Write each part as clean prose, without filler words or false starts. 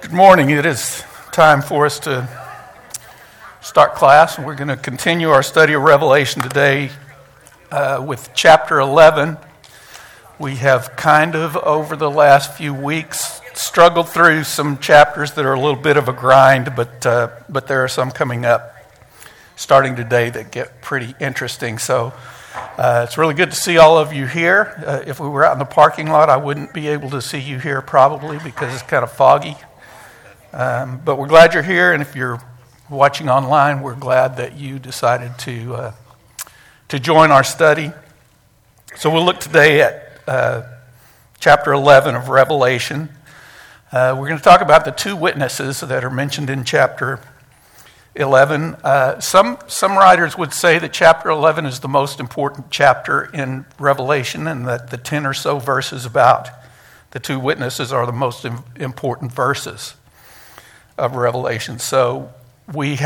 Good morning. It is time for us to start class. We're going to continue our study of Revelation today with chapter 11. We have kind of, over the last few weeks, struggled through some chapters that are a little bit of a grind, but there are some coming up starting today that get pretty interesting. So it's really good to see all of you here. If we were out in the parking lot, I wouldn't be able to see you here probably because it's kind of foggy. But we're glad you're here, and if you're watching online, we're glad that you decided to join our study. So we'll look today at chapter 11 of Revelation. We're going to talk about the two witnesses that are mentioned in chapter 11. Some writers would say that chapter 11 is the most important chapter in Revelation, and that the 10 or so verses about the two witnesses are the most important verses of Revelation. So we've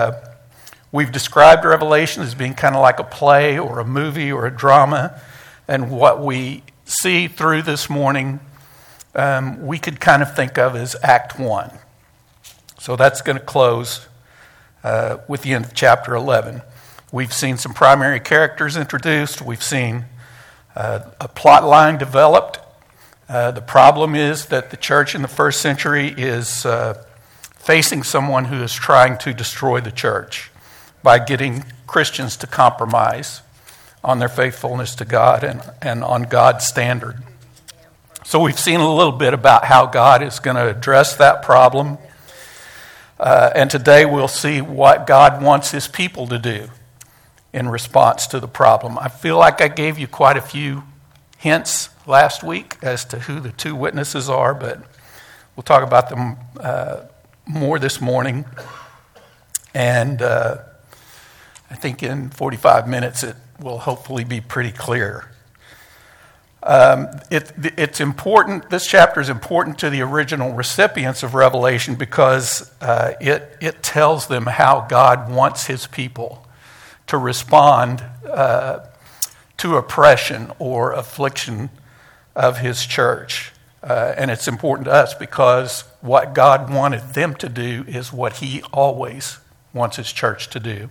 described Revelation as being kind of like a play or a movie or a drama, and what we see through this morning we could kind of think of as Act 1. So that's going to close with the end of chapter 11. We've seen some primary characters introduced. We've seen a plot line developed. The problem is that the church in the first century is facing someone who is trying to destroy the church by getting Christians to compromise on their faithfulness to God and on God's standard. So we've seen a little bit about how God is going to address that problem. And today we'll see what God wants his people to do in response to the problem. I feel like I gave you quite a few hints last week as to who the two witnesses are, but we'll talk about them more this morning. And I think in 45 minutes it will hopefully be pretty clear. It's important. This chapter is important to the original recipients of Revelation because it tells them how God wants his people to respond to oppression or affliction of his church. And it's important to us because what God wanted them to do is what he always wants his church to do.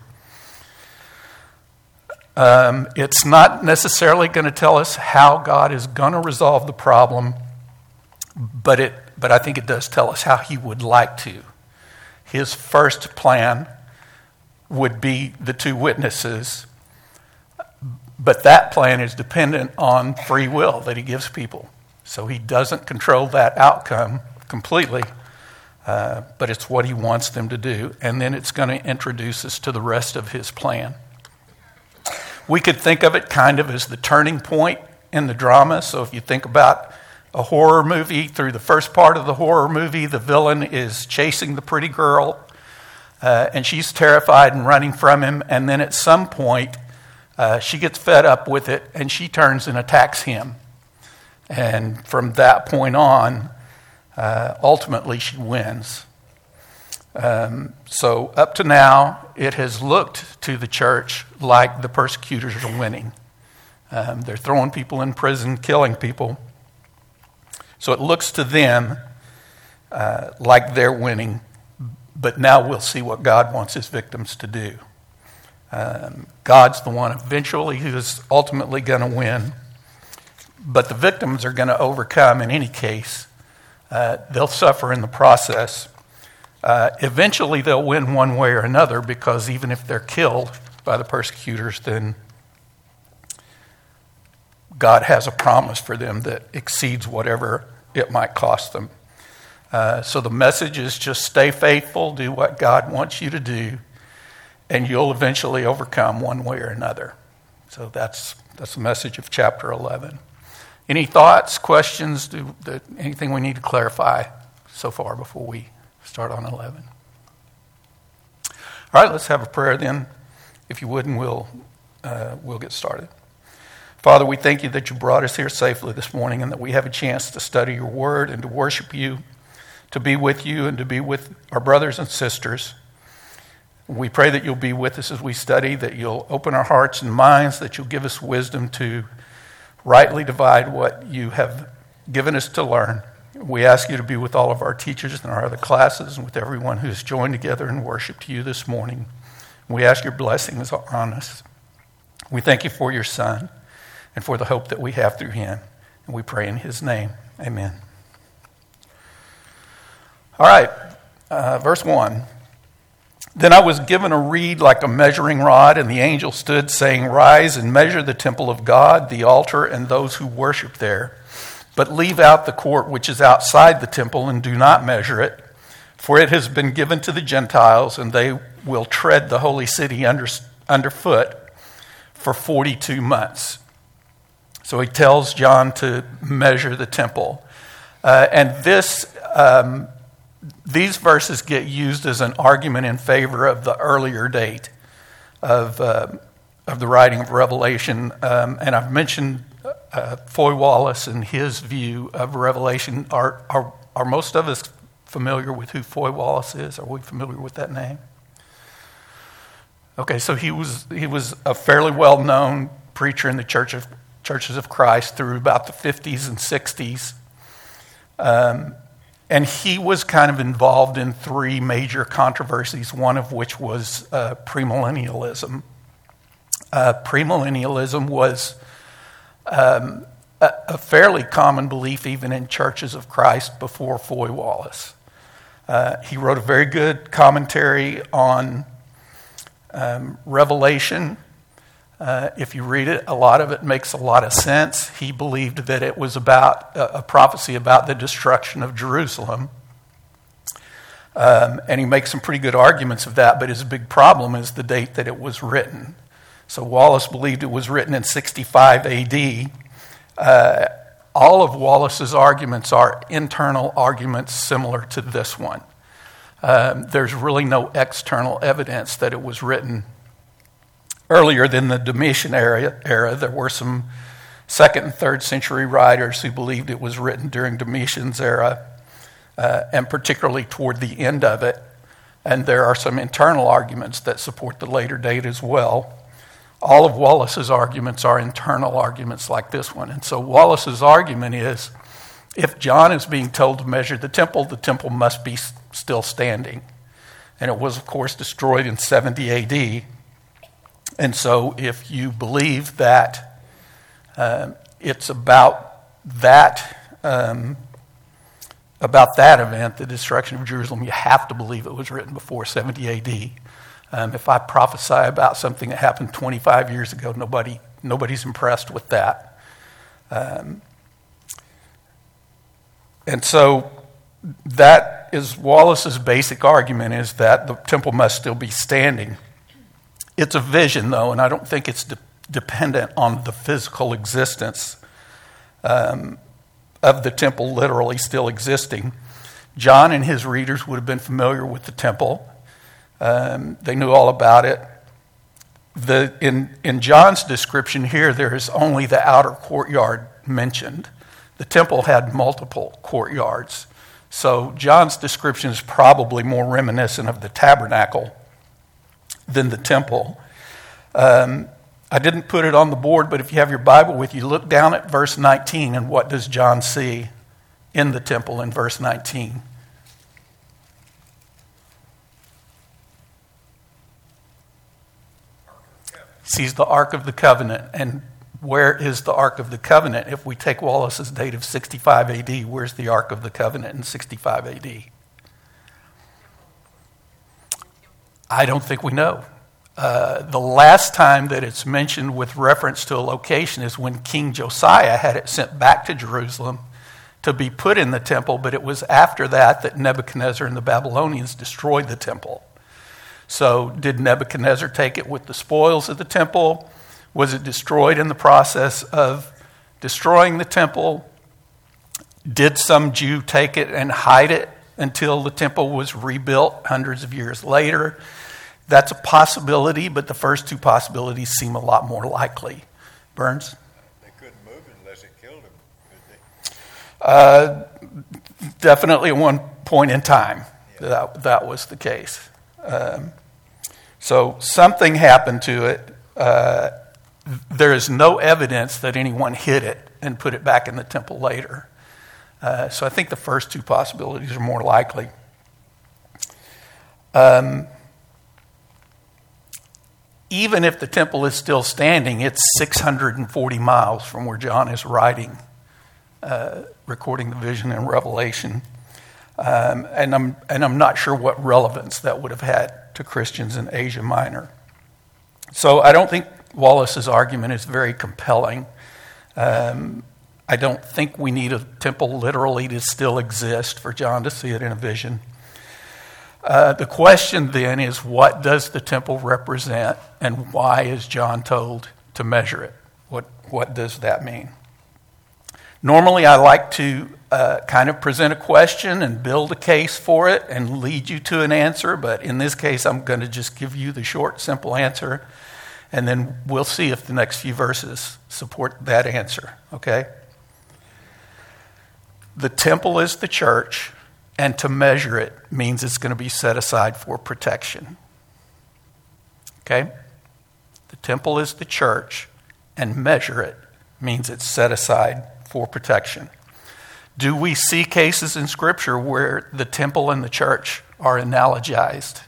It's not necessarily going to tell us how God is going to resolve the problem, but I think it does tell us how he would like to. His first plan would be the two witnesses, but that plan is dependent on free will that he gives people. So he doesn't control that outcome completely, but it's what he wants them to do, and then it's going to introduce us to the rest of his plan. We could think of it kind of as the turning point in the drama. So if you think about a horror movie, through the first part of the horror movie, the villain is chasing the pretty girl, and she's terrified and running from him. And then at some point, she gets fed up with it, and she turns and attacks him. And from that point on, ultimately she wins. So up to now, it has looked to the church like the persecutors are winning. They're throwing people in prison, killing people. So it looks to them like they're winning. But now we'll see what God wants his victims to do. God's the one eventually who is ultimately going to win. But the victims are going to overcome in any case. They'll suffer in the process. Eventually they'll win one way or another, because even if they're killed by the persecutors, then God has a promise for them that exceeds whatever it might cost them. So the message is just stay faithful, do what God wants you to do, and you'll eventually overcome one way or another. So that's the message of chapter 11. Any thoughts, questions, anything we need to clarify so far before we start on 11? All right, let's have a prayer then, if you would, and we'll get started. Father, we thank you that you brought us here safely this morning, and that we have a chance to study your word and to worship you, to be with you and to be with our brothers and sisters. We pray that you'll be with us as we study, that you'll open our hearts and minds, that you'll give us wisdom to rightly divide what you have given us to learn, We ask you to be with all of our teachers in our other classes and with everyone who has joined together in worship to you this morning. We ask your blessings on us. We thank you for your Son and for the hope that we have through him. And we pray in his name. Amen. All right, verse 1. Then I was given a reed like a measuring rod, and the angel stood, saying, Rise and measure the temple of God, the altar, and those who worship there. But leave out the court which is outside the temple, and do not measure it. For it has been given to the Gentiles, and they will tread the holy city underfoot for 42 months. So he tells John to measure the temple. And these verses get used as an argument in favor of the earlier date of the writing of Revelation. And I've mentioned Foy Wallace and his view of Revelation. Are most of us familiar with who Foy Wallace is? Are we familiar with that name? Okay, so he was a fairly well-known preacher in the Churches of Christ through about the 50s and 60s. And he was kind of involved in three major controversies, one of which was premillennialism. Premillennialism was a fairly common belief even in Churches of Christ before Foy Wallace. He wrote a very good commentary on Revelation. If you read it, a lot of it makes a lot of sense. He believed that it was about a prophecy about the destruction of Jerusalem. And he makes some pretty good arguments of that, but his big problem is the date that it was written. So Wallace believed it was written in 65 AD. All of Wallace's arguments are internal arguments similar to this one. There's really no external evidence that it was written earlier than the Domitian era. There were some 2nd and 3rd century writers who believed it was written during Domitian's era, and particularly toward the end of it. And there are some internal arguments that support the later date as well. All of Wallace's arguments are internal arguments like this one. And so Wallace's argument is, if John is being told to measure the temple must be still standing. And it was, of course, destroyed in 70 AD. And so if you believe that it's about that event, the destruction of Jerusalem, you have to believe it was written before 70 AD. If I prophesy about something that happened 25 years ago, nobody's impressed with that. And so that is Wallace's basic argument, is that the temple must still be standing. It's a vision, though, and I don't think it's dependent on the physical existence of the temple literally still existing. John and his readers would have been familiar with the temple. They knew all about it. In John's description here, there is only the outer courtyard mentioned. The temple had multiple courtyards. So John's description is probably more reminiscent of the tabernacle than the temple. I didn't put it on the board, but if you have your Bible with you, look down at verse 19, and what does John see in the temple in verse 19? He sees the Ark of the Covenant. And where is the Ark of the Covenant? If we take Wallace's date of 65 AD, where's the Ark of the Covenant in 65 AD? I don't think we know. The last time that it's mentioned with reference to a location is when King Josiah had it sent back to Jerusalem to be put in the temple, but it was after that Nebuchadnezzar and the Babylonians destroyed the temple. So did Nebuchadnezzar take it with the spoils of the temple? Was it destroyed in the process of destroying the temple? Did some Jew take it and hide it until the temple was rebuilt hundreds of years later? That's a possibility, but the first two possibilities seem a lot more likely. Burns? They couldn't move it unless it killed them, could they? Definitely at one point in time, that was the case. So something happened to it. There is no evidence that anyone hid it and put it back in the temple later. So I think the first two possibilities are more likely. Even if the temple is still standing, it's 640 miles from where John is writing, recording the vision in Revelation. And I'm not sure what relevance that would have had to Christians in Asia Minor. So I don't think Wallace's argument is very compelling. I don't think we need a temple literally to still exist for John to see it in a vision. The question then is, what does the temple represent, and why is John told to measure it? What does that mean? Normally, I like to kind of present a question and build a case for it and lead you to an answer, but in this case, I'm going to just give you the short, simple answer, and then we'll see if the next few verses support that answer, okay? The temple is the church, and to measure it means it's going to be set aside for protection. Okay? The temple is the church, and measure it means it's set aside for protection. Do we see cases in Scripture where the temple and the church are analogized?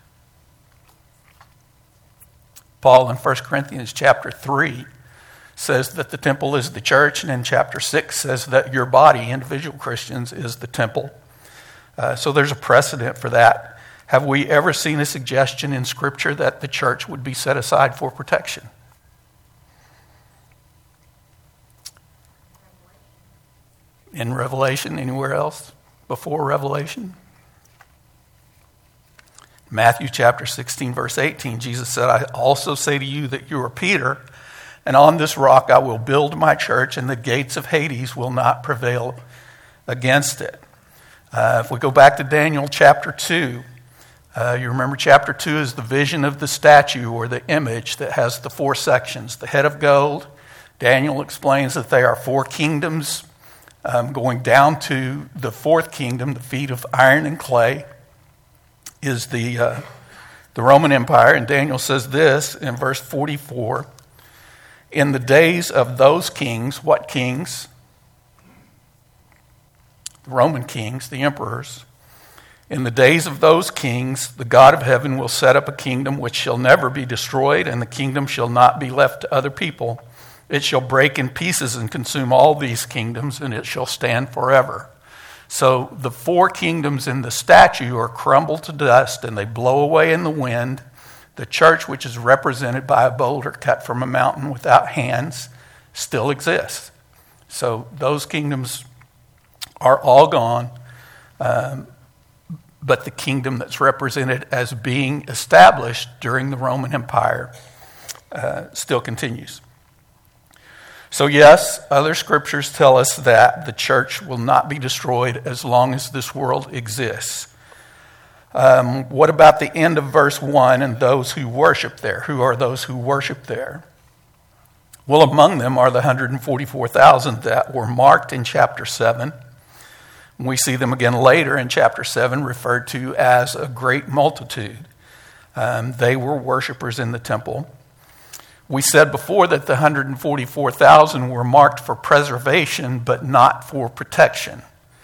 Paul in 1 Corinthians chapter 3 says that the temple is the church, and in chapter 6 says that your body, individual Christians, is the temple. So there's a precedent for that. Have we ever seen a suggestion in Scripture that the church would be set aside for protection? In Revelation, anywhere else before Revelation? Matthew chapter 16, verse 18, Jesus said, I also say to you that you are Peter, and on this rock I will build my church, and the gates of Hades will not prevail against it. If we go back to Daniel chapter 2, you remember chapter 2 is the vision of the statue or the image that has the 4 sections. The head of gold, Daniel explains that they are 4 kingdoms, going down to the 4th kingdom, the feet of iron and clay, is the Roman Empire. And Daniel says this in verse 44, in the days of those kings, what kings? The Roman kings, the emperors. In the days of those kings, the God of heaven will set up a kingdom which shall never be destroyed, and the kingdom shall not be left to other people. It shall break in pieces and consume all these kingdoms, and it shall stand forever. So the 4 kingdoms in the statue are crumbled to dust, and they blow away in the wind. The church, which is represented by a boulder cut from a mountain without hands, still exists. So those kingdoms are all gone, but the kingdom that's represented as being established during the Roman Empire still continues. So yes, other scriptures tell us that the church will not be destroyed as long as this world exists. What about the end of verse 1 and those who worship there? Who are those who worship there? Well, among them are the 144,000 that were marked in chapter 7. We see them again later in chapter 7 referred to as a great multitude. They were worshipers in the temple. We said before that the 144,000 were marked for preservation but not for protection,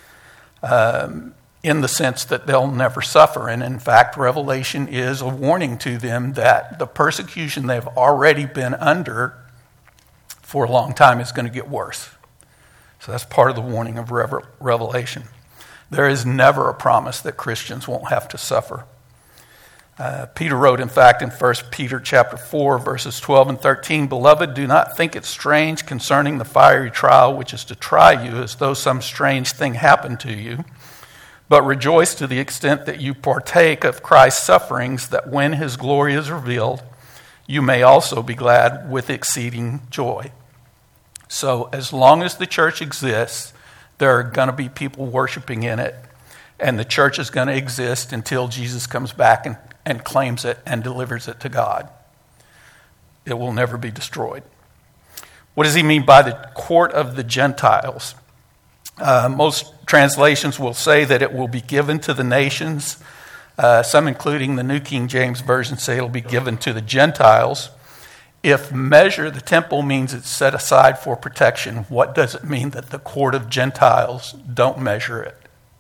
in the sense that they'll never suffer. And in fact, Revelation is a warning to them that the persecution they've already been under for a long time is going to get worse. So that's part of the warning of Revelation. There is never a promise that Christians won't have to suffer. Peter wrote, in fact, in 1 Peter chapter 4, verses 12 and 13, Beloved, do not think it strange concerning the fiery trial which is to try you as though some strange thing happened to you, but rejoice to the extent that you partake of Christ's sufferings, that when his glory is revealed, you may also be glad with exceeding joy. So as long as the church exists, there are going to be people worshiping in it, and the church is going to exist until Jesus comes back and claims it and delivers it to God. It will never be destroyed. What does he mean by the court of the Gentiles? Most translations will say that it will be given to the nations. Some, including the New King James Version, say it will be given to the Gentiles. if measure the temple means it's set aside for protection, what does it mean that the court of Gentiles don't measure it?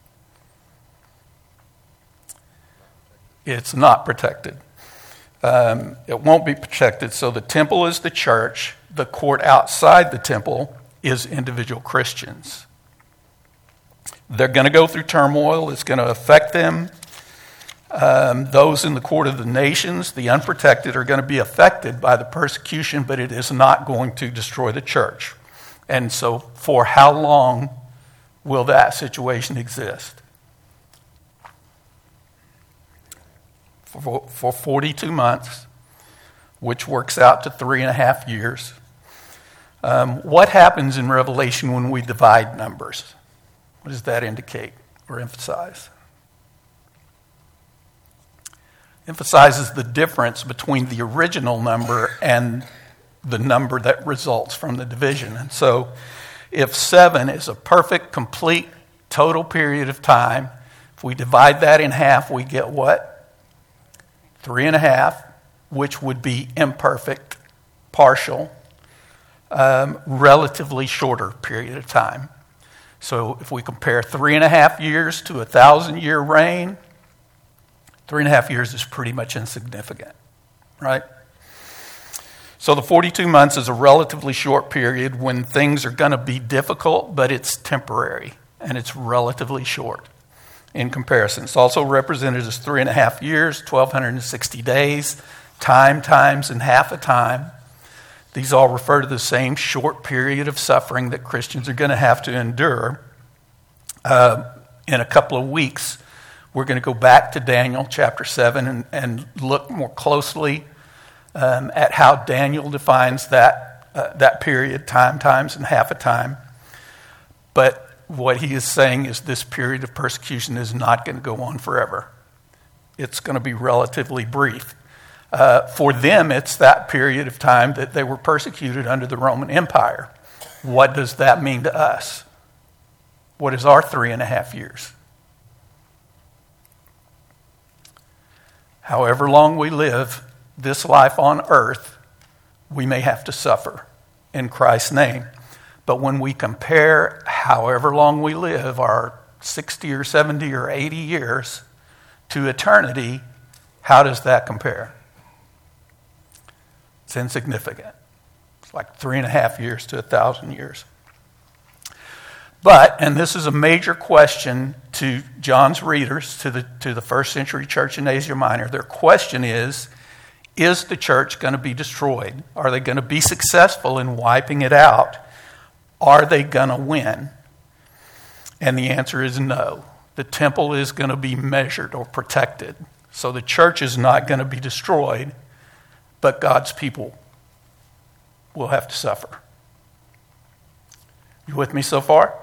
It's not protected. It won't be protected. So the temple is the church. The court outside the temple is individual Christians. They're going to go through turmoil. It's going to affect them. Those in the court of the nations, the unprotected, are going to be affected by the persecution, but it is not going to destroy the church. And so for how long will that situation exist? For 42 months, which works out to 3.5 years. What happens in Revelation when we divide numbers? What does that indicate or emphasize? Emphasizes the difference between the original number and the number that results from the division. And so if 7 is a perfect, complete, total period of time, if we divide that in half, we get what? 3.5, which would be imperfect, partial, relatively shorter period of time. So if we compare 3.5 years to 1,000-year reign, 3.5 years is pretty much insignificant, right? So the 42 months is a relatively short period when things are going to be difficult, but it's temporary, and it's relatively short in comparison. It's also represented as 3.5 years, 1,260 days, time, times, and half a time. These all refer to the same short period of suffering that Christians are going to have to endure. In a couple of weeks, we're going to go back to Daniel chapter 7 and look more closely at how Daniel defines that period, time, times, and half a time. But what he is saying is this period of persecution is not going to go on forever. It's going to be relatively brief. For them, it's that period of time that they were persecuted under the Roman Empire. What does that mean to us? What is our 3.5 years? However long we live this life on earth, we may have to suffer in Christ's name. But when we compare however long we live, our 60 or 70 or 80 years, to eternity, how does that compare? It's insignificant. It's like 3.5 years to 1,000 years. But, and this is a major question to John's readers, to the first century church in Asia Minor, their question is the church going to be destroyed? Are they going to be successful in wiping it out? Are they going to win? And the answer is no. The temple is going to be measured or protected. So the church is not going to be destroyed, but God's people will have to suffer. You with me so far?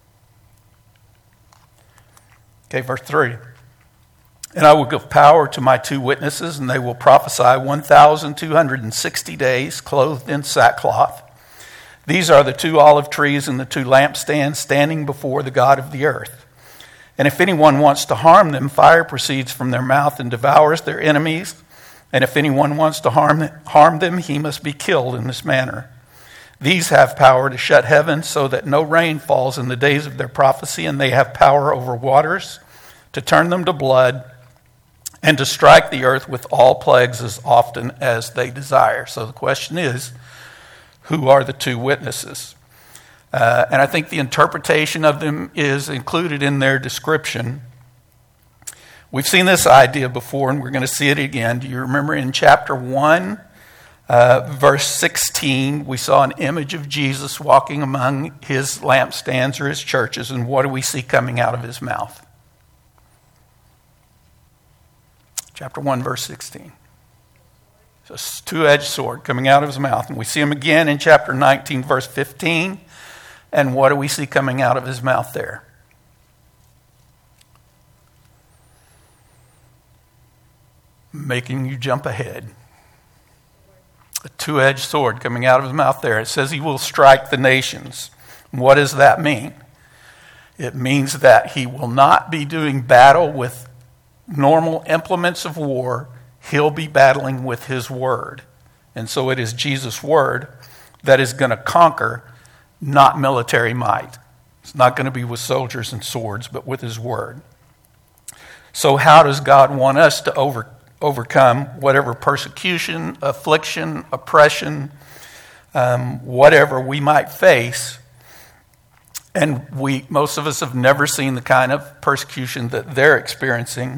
Okay, verse 3. And I will give power to my 2 witnesses, and they will prophesy 1,260 days, clothed in sackcloth. These are the 2 olive trees and the 2 lampstands standing before the God of the earth. And if anyone wants to harm them, fire proceeds from their mouth and devours their enemies. And if anyone wants to harm them, he must be killed in this manner. These have power to shut heaven so that no rain falls in the days of their prophecy, and they have power over waters to turn them to blood and to strike the earth with all plagues as often as they desire. So the question is, who are the 2 witnesses? And I think the interpretation of them is included in their description. We've seen this idea before, and we're going to see it again. Do you remember in chapter 1, verse 16, we saw an image of Jesus walking among his lampstands or his churches, and what do we see coming out of his mouth? Chapter 1, verse 16. It's a 2-edged sword coming out of his mouth. And we see him again in chapter 19, verse 15. And what do we see coming out of his mouth there? Making you jump ahead. A 2-edged sword coming out of his mouth there. It says he will strike the nations. What does that mean? It means that he will not be doing battle with normal implements of war. He'll be battling with his word. And so it is Jesus' word that is going to conquer, not military might. It's not going to be with soldiers and swords, but with his word. So how does God want us to overcome whatever persecution, affliction, oppression, whatever we might face? And most of us have never seen the kind of persecution that they're experiencing.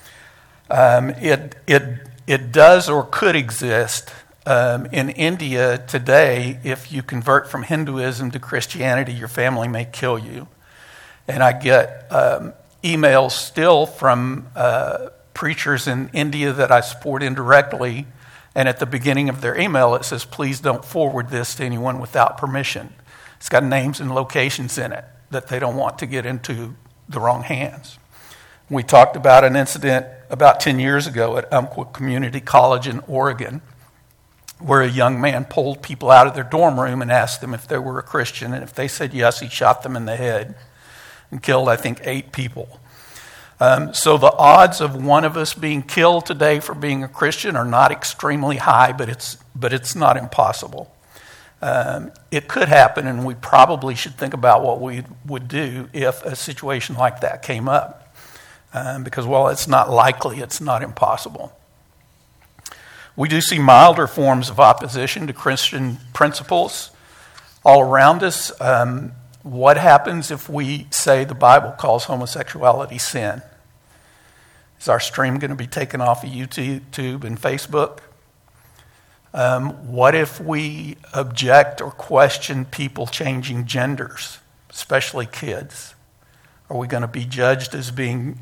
It does or could exist in India today. If you convert from Hinduism to Christianity, your family may kill you. And I get emails still from preachers in India that I support indirectly, and at the beginning of their email it says, please don't forward this to anyone without permission. It's got names and locations in it that they don't want to get into the wrong hands. We talked about an incident about 10 years ago at Umpqua Community College in Oregon, where a young man pulled people out of their dorm room and asked them if they were a Christian, and if they said yes, he shot them in the head and killed, I think, 8 people. So the odds of one of us being killed today for being a Christian are not extremely high, but it's not impossible. It could happen, and we probably should think about what we would do if a situation like that came up. Because while it's not likely, it's not impossible. We do see milder forms of opposition to Christian principles all around us. What happens if we say the Bible calls homosexuality sin? Is our stream going to be taken off of YouTube and Facebook? What if we object or question people changing genders, especially kids? Are we going to be judged as being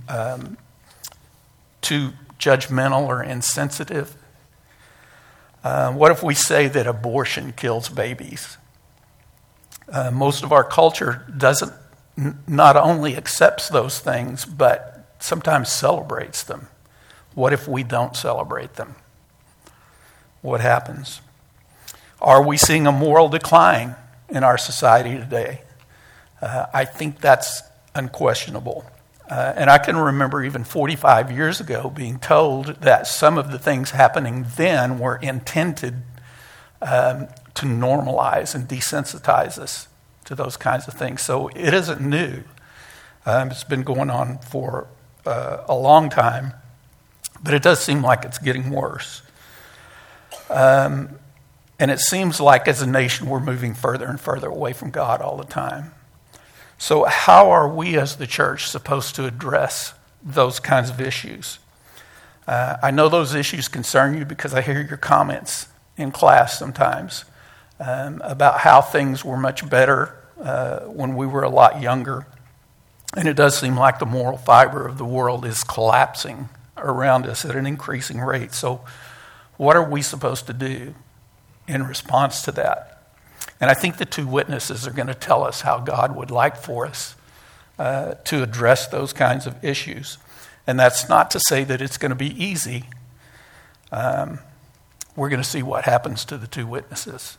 too judgmental or insensitive? What if we say that abortion kills babies? Most of our culture not only accepts those things, but sometimes celebrates them. What if we don't celebrate them? What happens? Are we seeing a moral decline in our society today? I think that's unquestionable. And I can remember even 45 years ago being told that some of the things happening then were intended to normalize and desensitize us to those kinds of things. So it isn't new. It's been going on for a long time, but it does seem like it's getting worse. And it seems like as a nation we're moving further and further away from God all the time. So how are we as the church supposed to address those kinds of issues? I know those issues concern you because I hear your comments in class sometimes about how things were much better when we were a lot younger. And it does seem like the moral fiber of the world is collapsing around us at an increasing rate. So what are we supposed to do in response to that? And I think the 2 witnesses are going to tell us how God would like for us to address those kinds of issues. And that's not to say that it's going to be easy. We're going to see what happens to the 2 witnesses.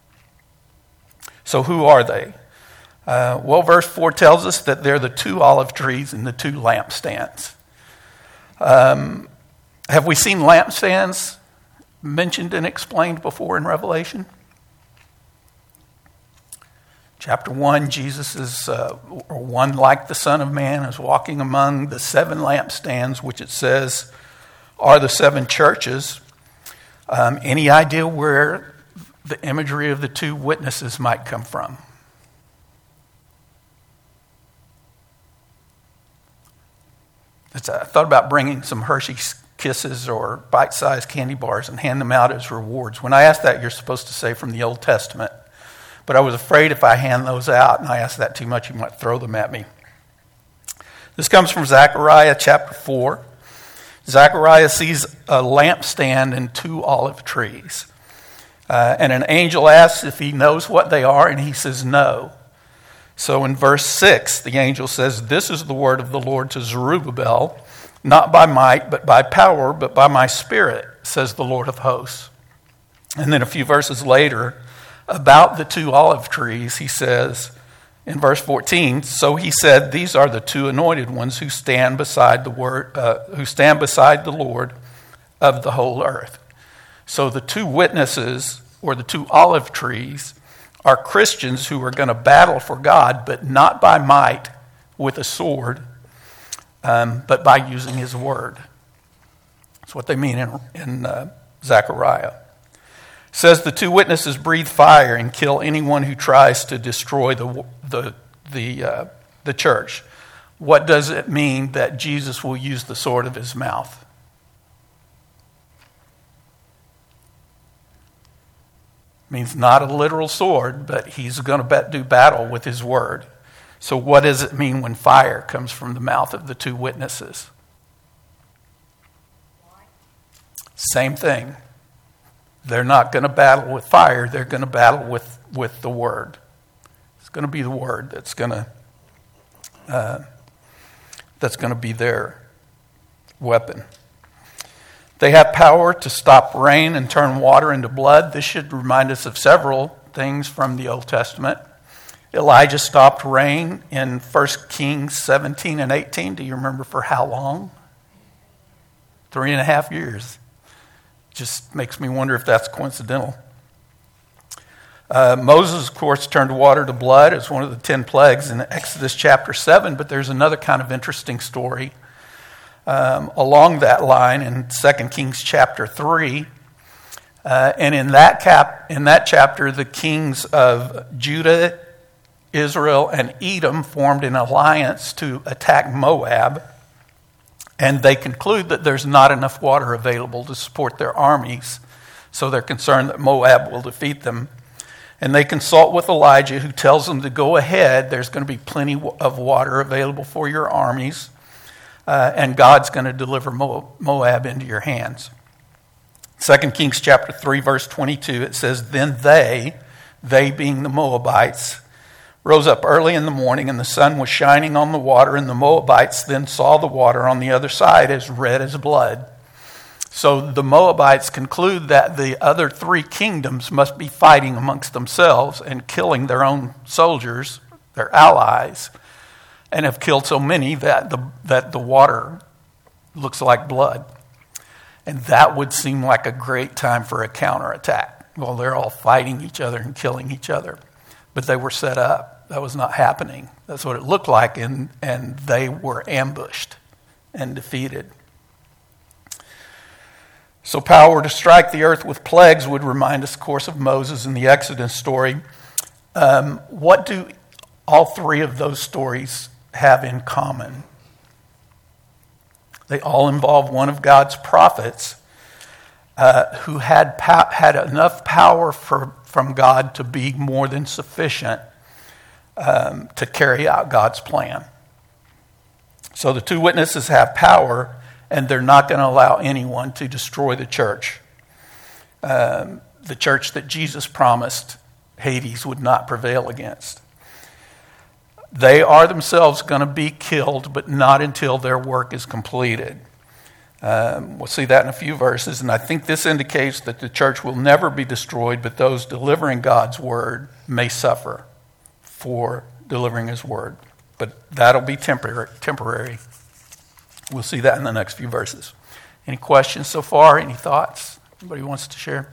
So who are they? Well, verse 4 tells us that they're the 2 olive trees and the 2 lampstands. Have we seen lampstands mentioned and explained before in Revelation? Chapter 1, Jesus is, one like the Son of Man, is walking among the 7 lampstands, which it says are the 7 churches. Any idea where the imagery of the 2 witnesses might come from? I thought about bringing some Hershey's Kisses or bite-sized candy bars and hand them out as rewards. When I asked that, you're supposed to say from the Old Testament. But I was afraid if I hand those out and I asked that too much, you might throw them at me. This comes from Zechariah chapter 4. Zechariah sees a lampstand and 2 olive trees. And an angel asks if he knows what they are, and he says no. So in verse 6, the angel says, "This is the word of the Lord to Zerubbabel, not by might, but by power, but by my spirit, says the Lord of hosts." And then a few verses later, about the 2 olive trees, he says in verse 14, "So he said, these are the 2 anointed ones who stand beside the Lord of the whole earth." So the two witnesses, or the two olive trees, are Christians who are going to battle for God, but not by might with a sword, but by using his word. That's what they mean in Zechariah. It says the two witnesses breathe fire and kill anyone who tries to destroy the church. What does it mean that Jesus will use the sword of his mouth? It means not a literal sword, but he's going to do battle with his word. So what does it mean when fire comes from the mouth of the two witnesses? Same thing. They're not going to battle with fire. They're going to battle with the word. It's going to be the word that's going to be their weapon. They have power to stop rain and turn water into blood. This should remind us of several things from the Old Testament. Elijah stopped rain in 1 Kings 17 and 18. Do you remember for how long? 3.5 years. Just makes me wonder if that's coincidental. Moses, of course, turned water to blood as one of the 10 plagues in Exodus chapter 7, but there's another kind of interesting story along that line in 2 Kings chapter 3. And in that chapter, the kings of Judah, Israel, and Edom formed an alliance to attack Moab. And they conclude that there's not enough water available to support their armies, so they're concerned that Moab will defeat them. And they consult with Elijah, who tells them to go ahead. There's going to be plenty of water available for your armies, and God's going to deliver Moab into your hands. 2 Kings chapter 3, verse 22, it says, Then they being the Moabites, rose up early in the morning, and the sun was shining on the water, and the Moabites then saw the water on the other side as red as blood. So the Moabites conclude that the other three kingdoms must be fighting amongst themselves and killing their own soldiers, their allies, and have killed so many that the water looks like blood. And that would seem like a great time for a counterattack. Well, they're all fighting each other and killing each other. But they were set up. That was not happening. That's what it looked like, and they were ambushed and defeated. So power to strike the earth with plagues would remind us, of course, of Moses in the Exodus story. What do all three of those stories have in common? They all involve one of God's prophets who had enough power from God to be more than sufficient to carry out God's plan. So the two witnesses have power, and they're not going to allow anyone to destroy the church. The church that Jesus promised Hades would not prevail against. They are themselves going to be killed, but not until their work is completed. We'll see that in a few verses, and I think this indicates that the church will never be destroyed, but those delivering God's word may suffer for delivering his word. But that'll be temporary. We'll see that in the next few verses. Any questions so far? Any thoughts? Anybody wants to share?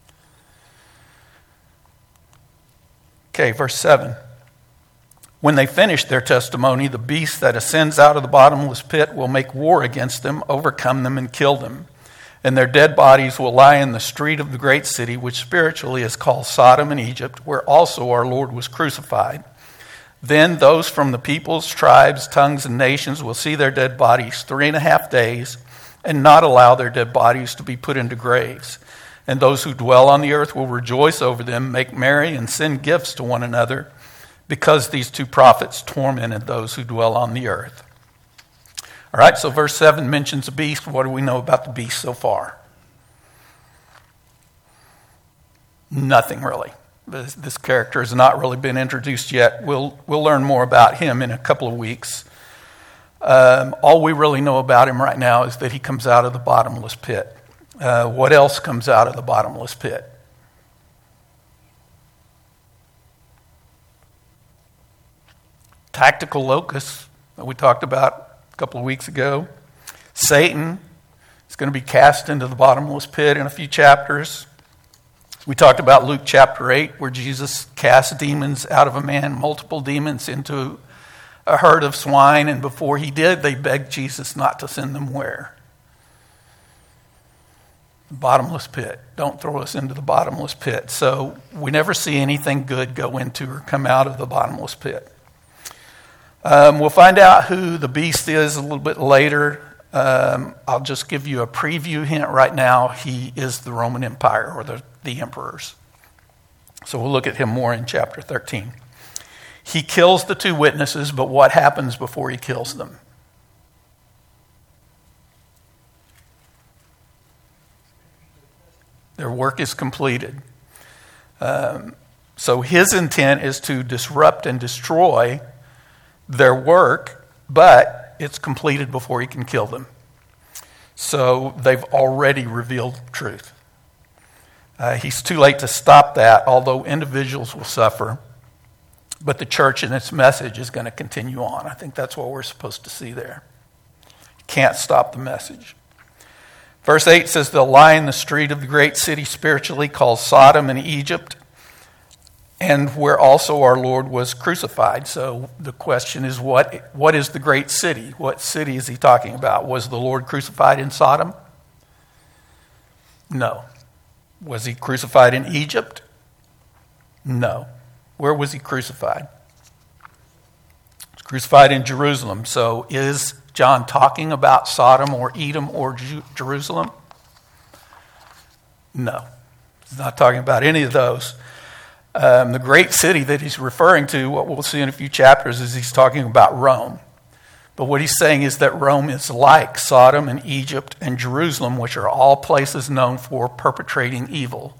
Okay, verse 7. When they finish their testimony, the beast that ascends out of the bottomless pit will make war against them, overcome them, and kill them. And their dead bodies will lie in the street of the great city, which spiritually is called Sodom and Egypt, where also our Lord was crucified. Then those from the peoples, tribes, tongues, and nations will see their dead bodies 3.5 days, and not allow their dead bodies to be put into graves. And those who dwell on the earth will rejoice over them, make merry, and send gifts to one another, because these two prophets tormented those who dwell on the earth. All right, so verse 7 mentions a beast. What do we know about the beast so far? Nothing really. This character has not really been introduced yet. We'll learn more about him in a couple of weeks. All we really know about him right now is that he comes out of the bottomless pit. What else comes out of the bottomless pit? Tactical locusts that we talked about a couple of weeks ago. Satan is going to be cast into the bottomless pit in a few chapters. We talked about Luke chapter 8, where Jesus cast demons out of a man, multiple demons into a herd of swine, and before he did, they begged Jesus not to send them where? The bottomless pit. Don't throw us into the bottomless pit. So we never see anything good go into or come out of the bottomless pit. We'll find out who the beast is a little bit later. I'll just give you a preview hint right now. He is the Roman Empire, or the emperors. So we'll look at him more in chapter 13. He kills the two witnesses, but what happens before he kills them? Their work is completed. So his intent is to disrupt and destroy their work, but it's completed before he can kill them. So they've already revealed truth. He's too late to stop that, although individuals will suffer. But the church and its message is going to continue on. I think that's what we're supposed to see there. Can't stop the message. Verse 8 says, they'll lie in the street of the great city spiritually called Sodom and Egypt, and where also our Lord was crucified. So the question is, what is the great city? What city is he talking about? Was the Lord crucified in Sodom? No. Was he crucified in Egypt? No. Where was he crucified? He was crucified in Jerusalem. So is John talking about Sodom or Edom or Jerusalem? No. He's not talking about any of those. The great city that he's referring to, what we'll see in a few chapters, is he's talking about Rome. But what he's saying is that Rome is like Sodom and Egypt and Jerusalem, which are all places known for perpetrating evil.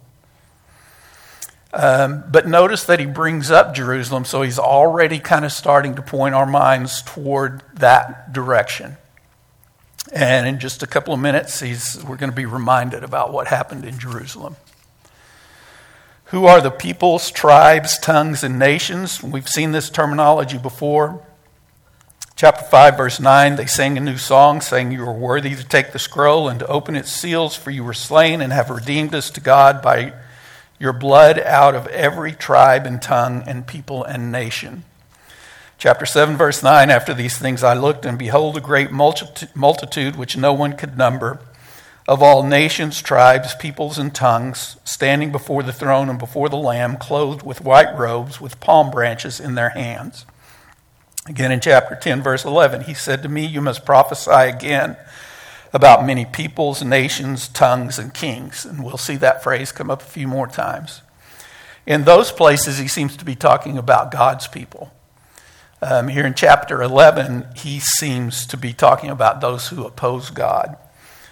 But notice that he brings up Jerusalem, so he's already kind of starting to point our minds toward that direction. And in just a couple of minutes, we're going to be reminded about what happened in Jerusalem. Who are the peoples, tribes, tongues, and nations? We've seen this terminology before. Chapter 5, verse 9, they sang a new song, saying, you are worthy to take the scroll and to open its seals, for you were slain and have redeemed us to God by your blood out of every tribe and tongue and people and nation. Chapter 7, verse 9, after these things I looked, and behold, a great multitude which no one could number, of all nations, tribes, peoples, and tongues, standing before the throne and before the Lamb, clothed with white robes, with palm branches in their hands. Again in chapter 10, verse 11, he said to me, you must prophesy again about many peoples, nations, tongues, and kings. And we'll see that phrase come up a few more times. In those places, he seems to be talking about God's people. Here in chapter 11, he seems to be talking about those who oppose God.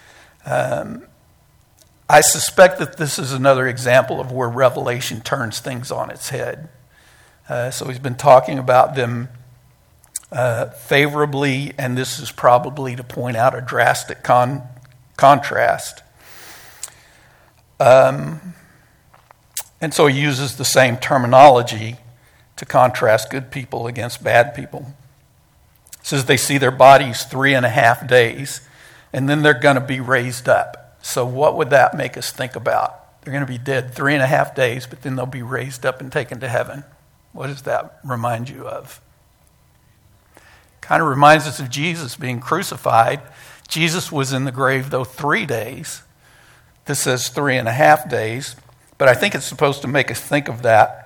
I suspect that this is another example of where Revelation turns things on its head. So he's been talking about them favorably, and this is probably to point out a drastic contrast. And so he uses the same terminology to contrast good people against bad people. It says they see their bodies 3.5 days, and then they're going to be raised up. So what would that make us think about? They're going to be dead 3.5 days, but then they'll be raised up and taken to heaven. What does that remind you of? Kind of reminds us of Jesus being crucified. Jesus was in the grave, though, 3 days. This says 3.5 days, but I think it's supposed to make us think of that.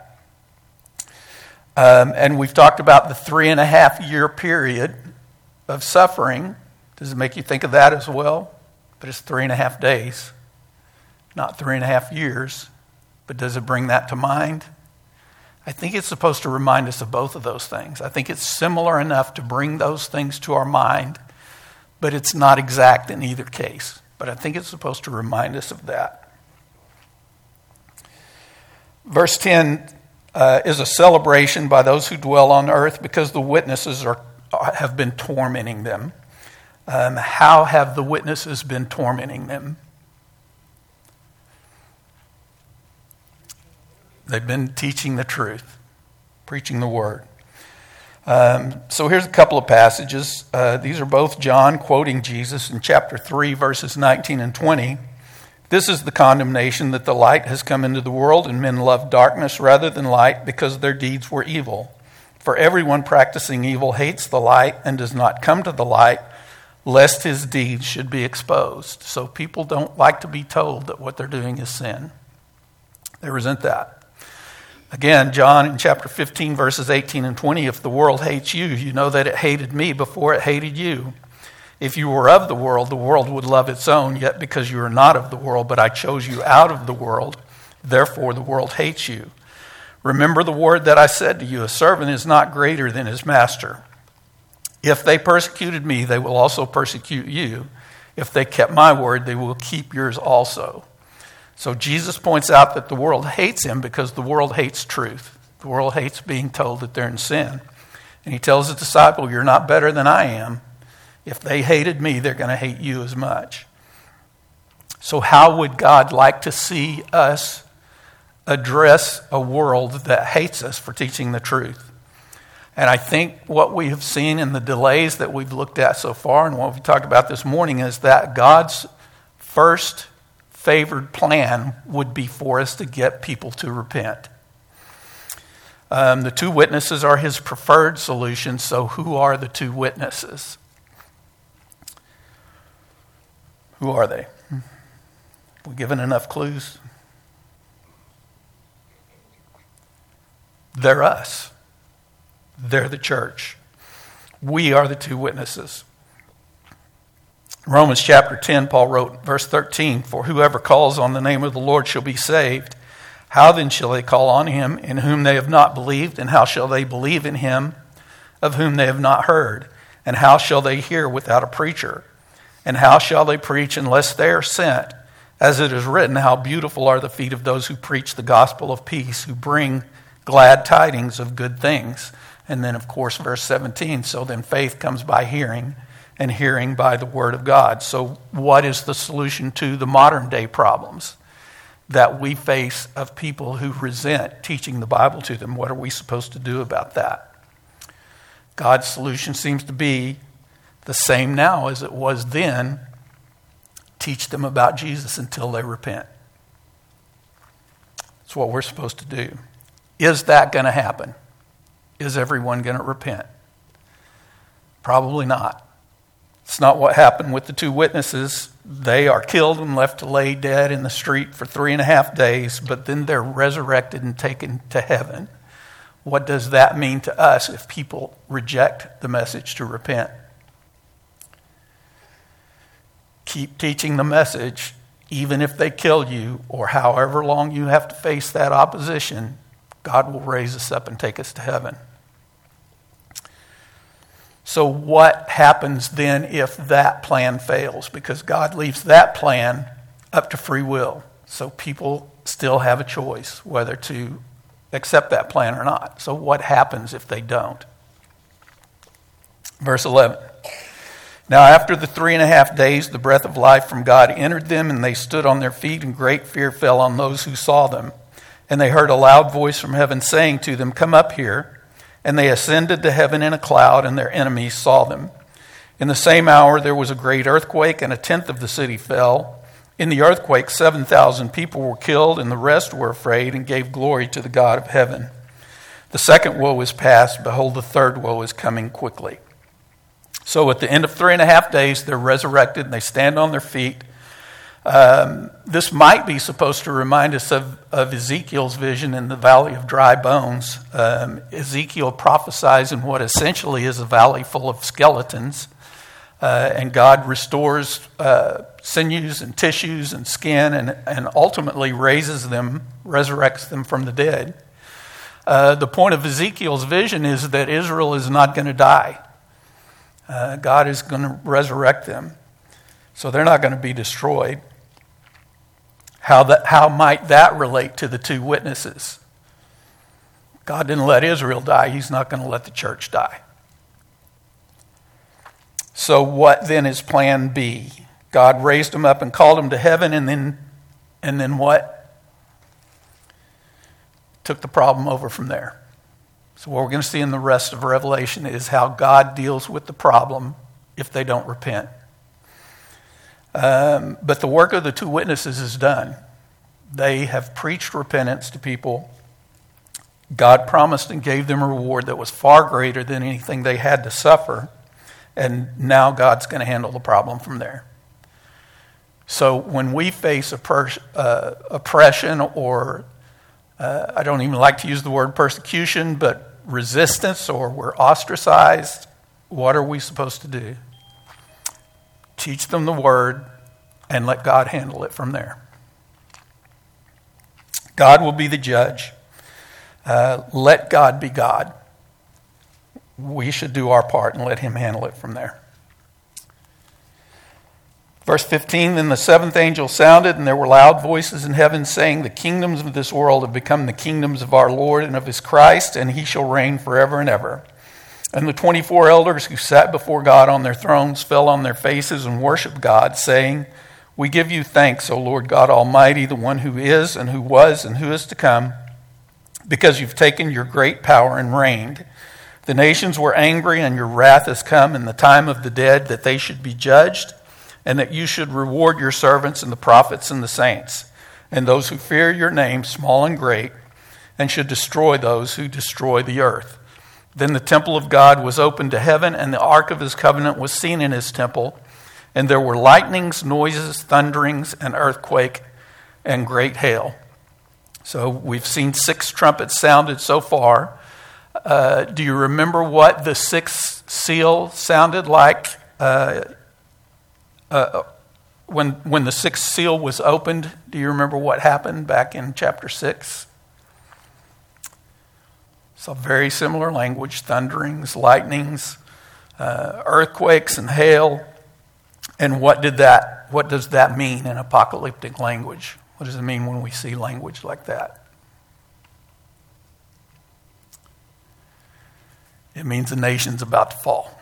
And we've talked about the 3.5-year period of suffering. Does it make you think of that as well? But it's 3.5 days, not 3.5 years. But does it bring that to mind? I think it's supposed to remind us of both of those things. I think it's similar enough to bring those things to our mind, but it's not exact in either case. But I think it's supposed to remind us of that. Verse 10 is a celebration by those who dwell on earth because the witnesses have been tormenting them. How have the witnesses been tormenting them? They've been teaching the truth, preaching the word. So here's a couple of passages. These are both John quoting Jesus in chapter 3, verses 19 and 20. This is the condemnation, that the light has come into the world, and men love darkness rather than light, because their deeds were evil. For everyone practicing evil hates the light and does not come to the light, lest his deeds should be exposed. So people don't like to be told that what they're doing is sin. They resent that. Again, John in chapter 15, verses 18 and 20, if the world hates you, you know that it hated me before it hated you. If you were of the world would love its own, yet because you are not of the world, but I chose you out of the world, therefore the world hates you. Remember the word that I said to you, a servant is not greater than his master. If they persecuted me, they will also persecute you. If they kept my word, they will keep yours also. So Jesus points out that the world hates him because the world hates truth. The world hates being told that they're in sin. And he tells his disciple, you're not better than I am. If they hated me, they're going to hate you as much. So how would God like to see us address a world that hates us for teaching the truth? And I think what we have seen in the delays that we've looked at so far and what we talked about this morning is that God's first favored plan would be for us to get people to repent. The two witnesses are his preferred solution, so who are the two witnesses? Who are they? We given enough clues? They're us. They're the church. We are the two witnesses. Romans chapter 10, Paul wrote, verse 13, for whoever calls on the name of the Lord shall be saved. How then shall they call on him in whom they have not believed? And how shall they believe in him of whom they have not heard? And how shall they hear without a preacher? And how shall they preach unless they are sent? As it is written, how beautiful are the feet of those who preach the gospel of peace, who bring glad tidings of good things. And then, of course, verse 17, so then faith comes by hearing, and hearing by the word of God. So what is the solution to the modern day problems that we face of people who resent teaching the Bible to them? What are we supposed to do about that? God's solution seems to be the same now as it was then. Teach them about Jesus until they repent. That's what we're supposed to do. Is that going to happen? Is everyone going to repent? Probably not. It's not what happened with the two witnesses. They are killed and left to lay dead in the street for 3.5 days, but then they're resurrected and taken to heaven. What does that mean to us if people reject the message to repent? Keep teaching the message, even if they kill you or however long you have to face that opposition, God will raise us up and take us to heaven. So what happens then if that plan fails? Because God leaves that plan up to free will. So people still have a choice whether to accept that plan or not. So what happens if they don't? Verse 11. Now after the 3.5 days, the breath of life from God entered them, and they stood on their feet, and great fear fell on those who saw them. And they heard a loud voice from heaven saying to them, come up here. And they ascended to heaven in a cloud, and their enemies saw them. In the same hour there was a great earthquake, and 1/10 of the city fell. In the earthquake 7,000 people were killed, and the rest were afraid and gave glory to the God of heaven. The second woe is past. Behold, the third woe is coming quickly. So at the end of 3.5 days, they're resurrected, and they stand on their feet. This might be supposed to remind us of Ezekiel's vision in the valley of dry bones. Ezekiel prophesies in what essentially is a valley full of skeletons, and God restores sinews and tissues and skin, and ultimately raises them, resurrects them from the dead. The point of Ezekiel's vision is that Israel is not going to die. God is going to resurrect them, so they're not going to be destroyed. How might that relate to the two witnesses? God didn't let Israel die. He's not going to let the church die. So what then is plan B? God raised them up and called them to heaven, and then what? Took the problem over from there. So what we're going to see in the rest of Revelation is how God deals with the problem if they don't repent. But the work of the two witnesses is done. They have preached repentance to people. God promised and gave them a reward that was far greater than anything they had to suffer. And now God's going to handle the problem from there. So when we face oppression or, I don't even like to use the word persecution, but resistance, or we're ostracized, what are we supposed to do? Teach them the word and let God handle it from there. God will be the judge. Let God be God. We should do our part and let him handle it from there. Verse 15, then the seventh angel sounded, and there were loud voices in heaven saying, the kingdoms of this world have become the kingdoms of our Lord and of his Christ, and he shall reign forever and ever. And the 24 elders who sat before God on their thrones fell on their faces and worshiped God, saying, we give you thanks, O Lord God Almighty, the one who is and who was and who is to come, because you've taken your great power and reigned. The nations were angry, and your wrath has come in the time of the dead, that they should be judged, and that you should reward your servants and the prophets and the saints, and those who fear your name, small and great, and should destroy those who destroy the earth. Then the temple of God was opened to heaven, and the ark of his covenant was seen in his temple, and there were lightnings, noises, thunderings, an earthquake, and great hail. So we've seen 6 trumpets sounded so far. Do you remember what the 6th seal sounded like? When the 6th seal was opened, do you remember what happened back in chapter 6? So very similar language, thunderings, lightnings, earthquakes, and hail. And what does that mean in apocalyptic language? What does it mean when we see language like that? It means the nation's about to fall.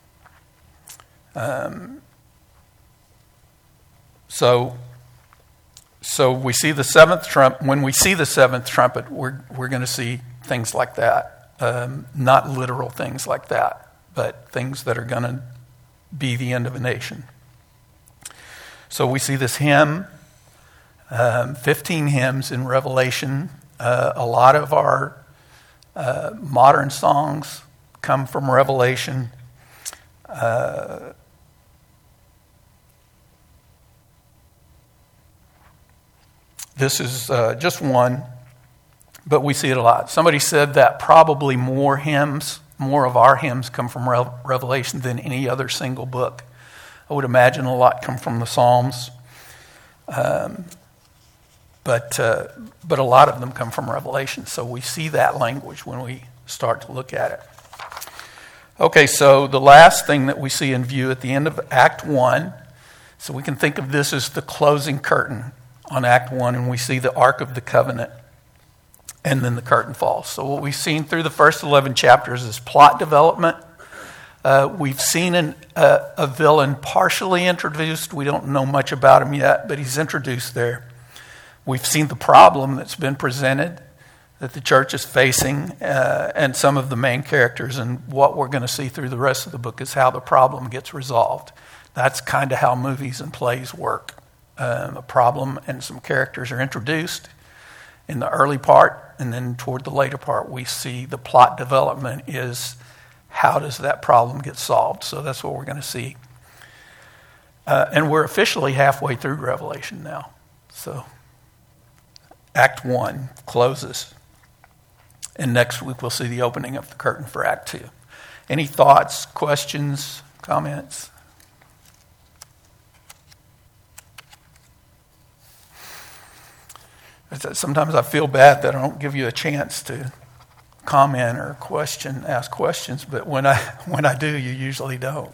So we see the 7th trumpet. When we see the 7th trumpet, we're going to see things like that. Not literal things like that, but things that are going to be the end of a nation. So we see this hymn, 15 hymns in Revelation. A lot of our modern songs come from Revelation. This is just one, but we see it a lot. Somebody said that probably more of our hymns come from Revelation than any other single book. I would imagine a lot come from the Psalms, but a lot of them come from Revelation. So we see that language when we start to look at it. Okay, so the last thing that we see in view at the end of Act 1, so we can think of this as the closing curtain on Act 1, and we see the Ark of the Covenant, and then the curtain falls. So what we've seen through the first 11 chapters is plot development. We've seen a villain partially introduced. We don't know much about him yet, but he's introduced there. We've seen the problem that's been presented that the church is facing, and some of the main characters. And what we're going to see through the rest of the book is how the problem gets resolved. That's kind of how movies and plays work. A problem and some characters are introduced in the early part, and then toward the later part, we see the plot development is how does that problem get solved. So that's what we're going to see. And we're officially halfway through Revelation now. So Act 1 closes. And next week we'll see the opening of the curtain for Act 2. Any thoughts, questions, comments? Sometimes I feel bad that I don't give you a chance to comment or ask questions, but when I do, you usually don't.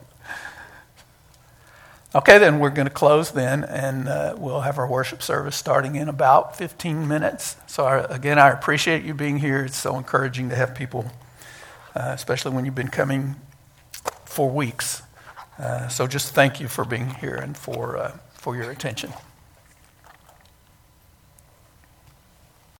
Okay, then we're going to close then, and we'll have our worship service starting in about 15 minutes. So again, I appreciate you being here. It's so encouraging to have people, especially when you've been coming for weeks. So just thank you for being here and for your attention.